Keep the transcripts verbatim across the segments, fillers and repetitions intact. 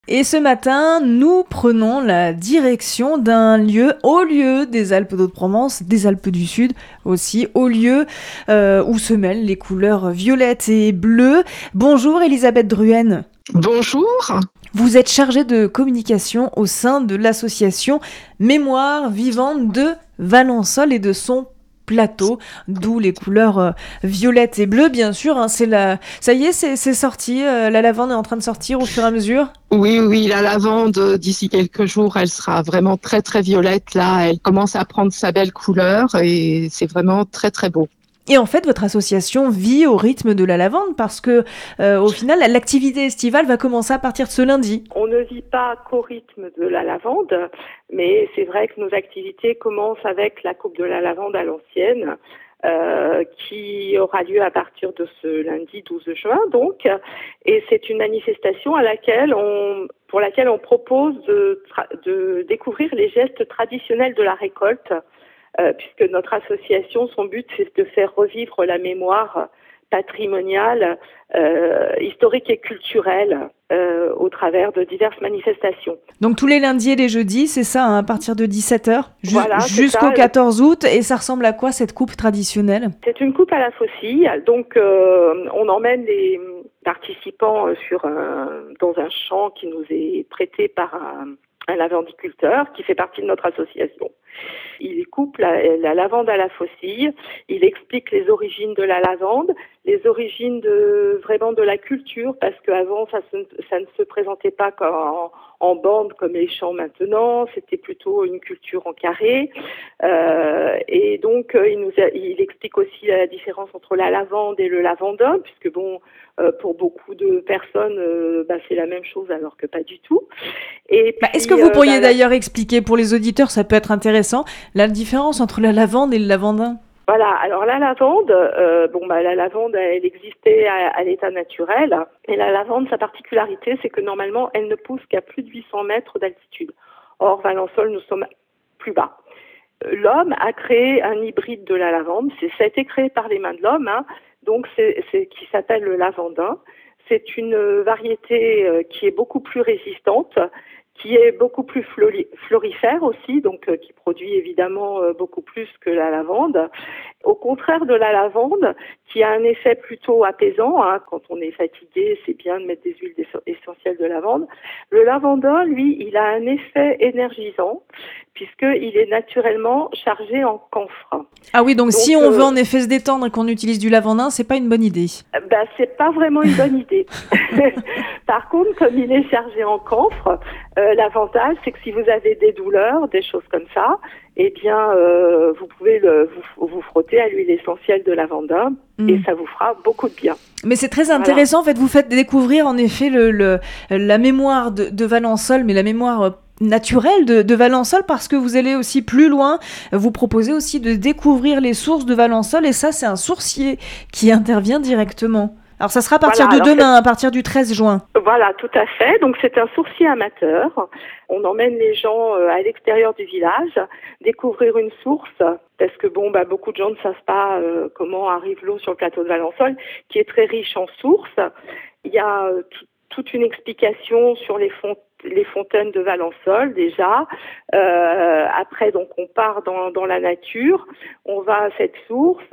Et ce matin, nous prenons la direction d'un lieu, haut lieu des Alpes d'Haute-Provence, des Alpes du Sud aussi, haut lieu euh, où se mêlent les couleurs violettes et bleues. Bonjour Elisabeth Druhen. Bonjour. Vous êtes chargée de communication au sein de l'association Mémoire vivante de Valensole et de son plateau, d'où les couleurs euh, violettes et bleues, bien sûr. Hein, c'est la... Ça y est, c'est, c'est sorti, euh, la lavande est en train de sortir au fur et à mesure. Oui, oui, la lavande, d'ici quelques jours, elle sera vraiment très, très violette. Là, elle commence à prendre sa belle couleur et c'est vraiment très, très beau. Et en fait, votre association vit au rythme de la lavande parce que, euh, au final, l'activité estivale va commencer à partir de ce lundi. On ne vit pas qu'au rythme de la lavande, mais c'est vrai que nos activités commencent avec la coupe de la lavande à l'ancienne, euh, qui aura lieu à partir de ce lundi douze juin, donc. Et c'est une manifestation à laquelle on, pour laquelle on propose de, de découvrir les gestes traditionnels de la récolte. Euh, puisque notre association, son but, c'est de faire revivre la mémoire patrimoniale, euh, historique et culturelle euh, au travers de diverses manifestations. Donc tous les lundis et les jeudis, c'est ça, hein, à partir de dix-sept heures, ju- voilà, jusqu'au quatorze août. Et ça ressemble à quoi cette coupe traditionnelle ? C'est une coupe à la faucille. Donc euh, on emmène les participants sur un, dans un champ qui nous est prêté par un, un lavandiculteur qui fait partie de notre association. Il coupe la, la lavande à la faucille, il explique les origines de la lavande, les origines de vraiment de la culture, parce qu'avant ça, ça ne se présentait pas en, en bande comme les champs maintenant, c'était plutôt une culture en carré. Euh, et donc il, nous a, il explique aussi la différence entre la lavande et le lavandin, puisque bon, euh, pour beaucoup de personnes, euh, bah, c'est la même chose alors que pas du tout. Et puis, bah, est-ce que vous pourriez euh, bah, d'ailleurs la... expliquer pour les auditeurs, ça peut être intéressant, la différence entre la lavande et le lavandin ? Voilà, alors la lavande, euh, bon bah la lavande, elle existait à, à l'état naturel, et la lavande, sa particularité, c'est que normalement, elle ne pousse qu'à plus de huit cents mètres d'altitude. Or, Valensole, nous sommes plus bas. L'homme a créé un hybride de la lavande, c'est, ça a été créé par les mains de l'homme, hein, donc c'est, c'est qui s'appelle le lavandin. C'est une variété euh, qui est beaucoup plus résistante, qui est beaucoup plus flori- florifère aussi, donc euh, qui produit évidemment euh, beaucoup plus que la lavande. Au contraire de la lavande, qui a un effet plutôt apaisant, hein, quand on est fatigué, c'est bien de mettre des huiles essentielles de lavande. Le lavandin, lui, il a un effet énergisant, puisqu'il est naturellement chargé en camphre. Ah oui, donc, donc si on euh, veut en effet se détendre et qu'on utilise du lavandin, c'est pas une bonne idée. Ben, c'est pas vraiment une bonne idée. Par contre, comme il est chargé en camphre, euh, l'avantage, c'est que si vous avez des douleurs, des choses comme ça, eh bien, euh, vous pouvez le, vous, vous frotter à l'huile essentielle de lavandin mmh. et ça vous fera beaucoup de bien. Mais c'est très intéressant, voilà. En fait, vous faites découvrir en effet le, le, la mémoire de, de Valensole, mais la mémoire naturelle de, de Valensole, parce que vous allez aussi plus loin, vous proposez aussi de découvrir les sources de Valensole, et ça, c'est un sourcier qui intervient directement. Alors ça sera à partir voilà, de demain, à partir du treize juin. Voilà, tout à fait. Donc c'est un sourcier amateur. On emmène les gens à l'extérieur du village découvrir une source, parce que bon, bah beaucoup de gens ne savent pas euh, comment arrive l'eau sur le plateau de Valensole, qui est très riche en sources. Il y a euh, t- toute une explication sur les fontaines. les fontaines de Valensole déjà. Euh, après, donc, on part dans, dans la nature, on va à cette source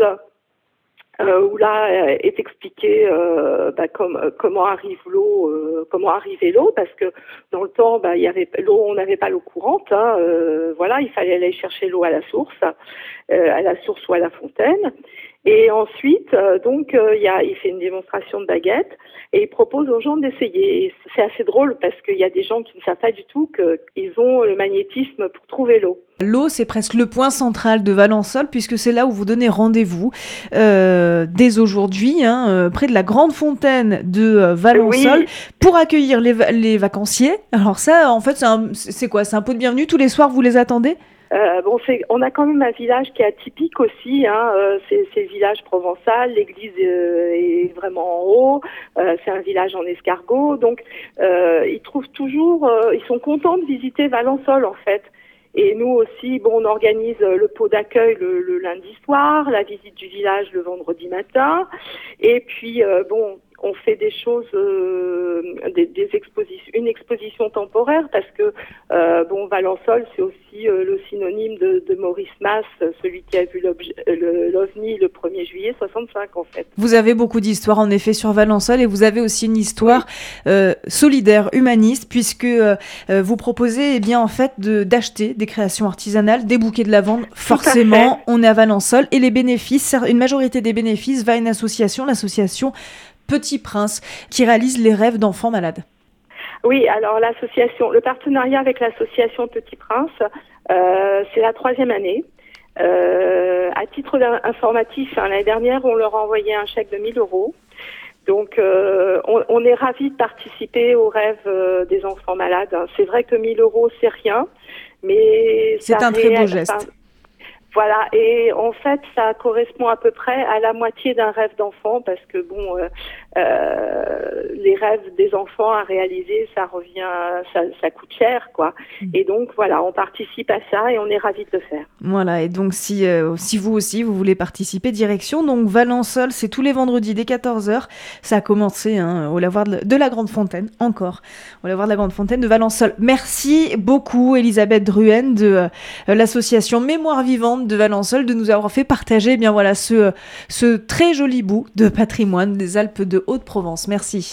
euh, où là euh, est expliqué euh, bah, comme, euh, comment arrive l'eau, euh, comment arrivait l'eau, parce que dans le temps, bah, il y avait l'eau, on n'avait pas l'eau courante. Hein, euh, voilà, il fallait aller chercher l'eau à la source, euh, à la source ou à la fontaine. Et ensuite, euh, donc, euh, y a, il fait une démonstration de baguette et il propose aux gens d'essayer. Et c'est assez drôle parce qu'il y a des gens qui ne savent pas du tout qu'ils ont le magnétisme pour trouver l'eau. L'eau, c'est presque le point central de Valensole, puisque c'est là où vous donnez rendez-vous euh, dès aujourd'hui, hein, euh, près de la grande fontaine de euh, Valensole, oui. Pour accueillir les, va- les vacanciers. Alors ça, en fait, c'est, un, c'est quoi ? C'est un pot de bienvenue, tous les soirs, vous les attendez ? Euh, bon, c'est, on a quand même un village qui est atypique aussi. Hein, euh, c'est, c'est le village provençal. L'église euh, est vraiment en haut. Euh, c'est un village en escargot. Donc, euh, ils trouvent toujours, euh, ils sont contents de visiter Valensole en fait. Et nous aussi, bon, on organise le pot d'accueil le, le lundi soir, la visite du village le vendredi matin. Et puis, euh, bon, on fait des choses, euh, des, des expositions, une exposition temporaire parce que euh, bon, Valençol, c'est aussi euh, le synonyme de, de Maurice Mas, celui qui a vu le, l'OVNI le premier juillet soixante-cinq en fait. Vous avez beaucoup d'histoires en effet sur Valençol et vous avez aussi une histoire oui. euh, solidaire, humaniste, puisque euh, vous proposez eh bien en fait de, d'acheter des créations artisanales, des bouquets de lavande. Forcément, on est à Valençol et les bénéfices, une majorité des bénéfices va à une association, l'association Petit Prince, qui réalise les rêves d'enfants malades. Oui, alors l'association, le partenariat avec l'association Petit Prince, euh, c'est la troisième année. Euh, à titre informatif, hein, l'année dernière, on leur a envoyé un chèque de mille euros. Donc, euh, on, on est ravis de participer aux rêves euh, des enfants malades. C'est vrai que mille euros, c'est rien, mais c'est un très beau geste. Enfin, voilà, et en fait, ça correspond à peu près à la moitié d'un rêve d'enfant parce que bon, euh, euh, les rêves des enfants à réaliser, ça revient, ça, ça coûte cher, quoi. Mmh. Et donc voilà, on participe à ça et on est ravis de le faire. Voilà, et donc si euh, si vous aussi vous voulez participer, direction donc Valençol, c'est tous les vendredis dès quatorze heures. Ça a commencé hein, au lavoir de, de la Grande Fontaine, encore au lavoir de la Grande Fontaine de Valençol. Merci beaucoup, Elisabeth Druhen de euh, l'association Mémoire Vivante de Valençol, de nous avoir fait partager eh bien voilà ce, ce très joli bout de patrimoine des Alpes de Haute-Provence. Merci.